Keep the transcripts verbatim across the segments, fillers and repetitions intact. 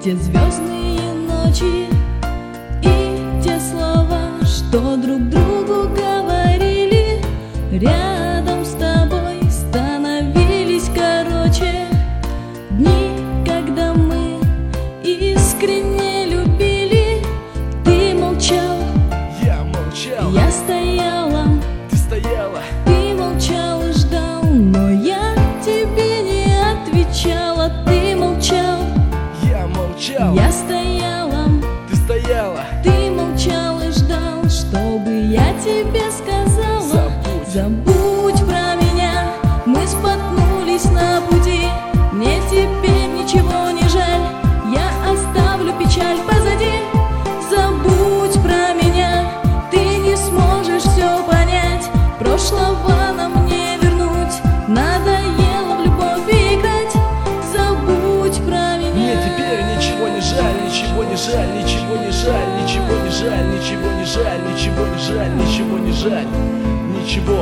те звездные ночи и те слова, что друг другу говорили, рядом с тобой становились короче. Дни, когда мы искренне любили, ты молчал, я молчал, я стояла, ты стояла, ты молчал и ждал, но я тебе не отвечала. Ты молчал, я молчал, я стояла, ты стояла, ты молчал и ждал, чтобы я тебе сказала: забудь, забудь про меня. Мы споткнулись на пути, мне теперь ничего не жаль, я оставлю печаль позади. Забудь про меня, ты не сможешь все понять, прошлого нам не вернуть, надоело в любовь играть. Забудь про меня. мне теперь ничего не жаль, ничего не жаль, ничего не жаль, ничего не жаль, ничего не жаль, ничего не жаль, ничего не жаль, ничего.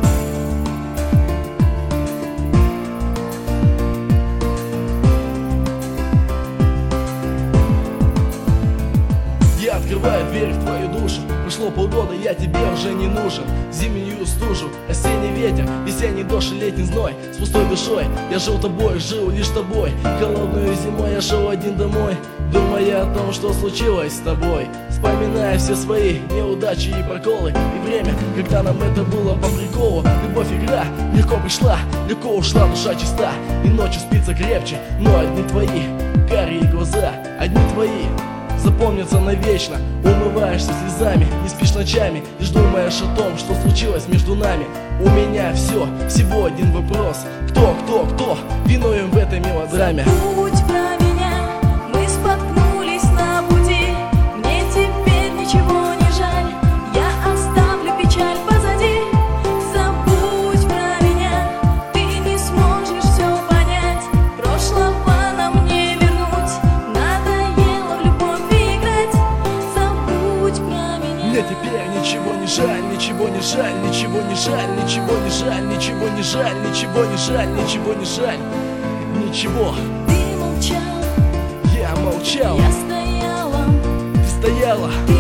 Я открываю дверь в твою душу. Прошло полгода, я тебе уже не нужен. Зимнюю стужу, осенний ветер, весенний дождь и летний зной. С пустой душой я жил тобой, жил лишь тобой. Холодную зимой я шел один домой, думая о том, что случилось с тобой, вспоминая все свои неудачи и проколы. И время, когда нам это было по приколу. Любовь игра, легко пришла, легко ушла, душа чиста. И ночью спится крепче, но одни твои карие глаза, одни твои запомнятся навечно. Умываешься слезами, не спишь ночами, лишь думаешь о том, что случилось между нами. У меня все, всего один вопрос: кто, кто, кто виновен в этой мелодраме? Забудь про меня, мы споткнулись на пути, мне теперь ничего не жаль, я оставлю печаль позади. Забудь про меня, ты не сможешь все понять, прошлого нам не вернуть, надоело в любовь играть. Забудь про меня. Мне теперь ничего не жаль, ничего не жаль, ничего не жаль, ничего не жаль, ничего не жаль, ничего не жаль, ничего не жаль, ничего. Ты молчал, Я молчал, я стояла, ты стояла, ты